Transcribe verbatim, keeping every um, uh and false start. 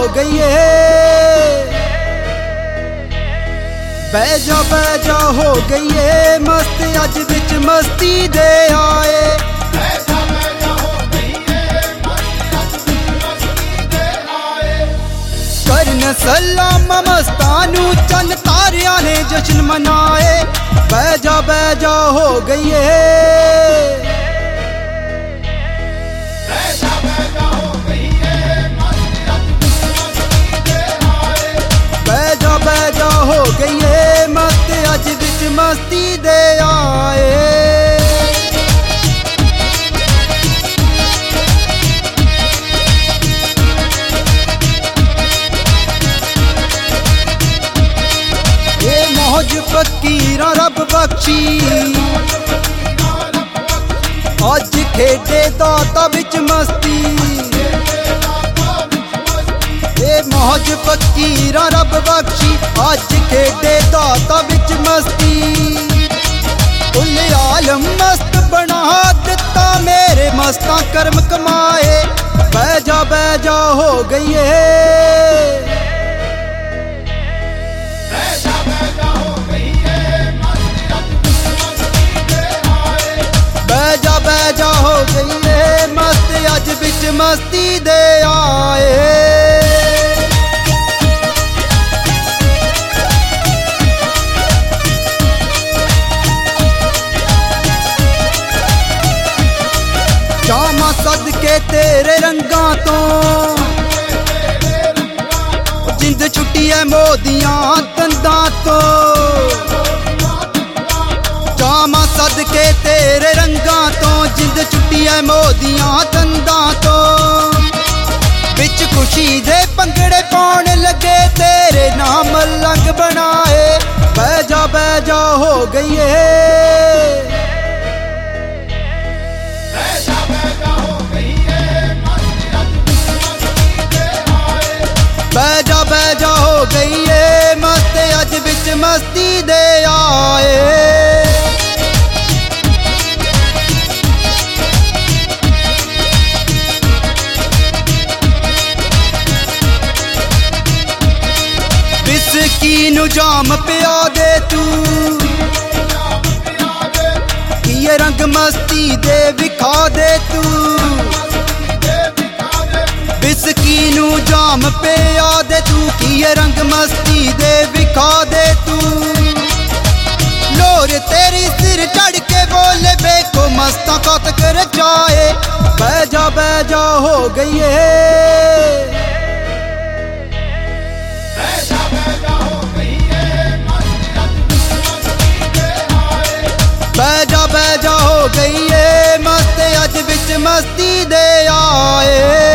गई है, बैजा बैजा हो गई है मस्त अज बिच मस्ती दे आए। करन सलाम मस्तानू चन तारिया ने जश्न मनाए, बैजा बैजा हो गई है, बैजा बैजा हो गई है मस्त अज बिच मस्ती दे आए। ये मौज फकीरा रब बख्शी अज खेडे दाता बिच मस्ती, ये मौज फकीरा रब बख्शी अज खेडे दाता बिच मस्ती। कुल आलम मस्त बना दिता मेरे मस्ता कर्म कमाए, बैजा बैजा हो गई है, बैजा बैजा हो गई है मस्त अज बिच मस्ती दे आए। जामा सदके तेरे रंगा तो जिंद छुट्टी है मोदियां दंदा तो, जामा सदके तेरे रंगा तो जिंद छुट्टी है मोदियां दंदा तो। बिच खुशी दे पंगड़े पाउण लगे तेरे नाम लंग बनाए, बैजा बैजा हो गई है, बैजा बैजा हो गई है मस्त अज बिच मस्ती दे आए। बिस्की नु जाम पिया दे तू, ये रंग मस्ती दे विखा दे तू, बिस्की नु जाम पिया दे तू की ये रंग मस्ती दे विखा दे तू। लोर तेरी सिर चढ़ के बोले बेको मस्ता कत कर जाए, बैजा बैजा हो गई है, बैजा बैजा हो गई है मस्त अज बिच मस्ती दे आए।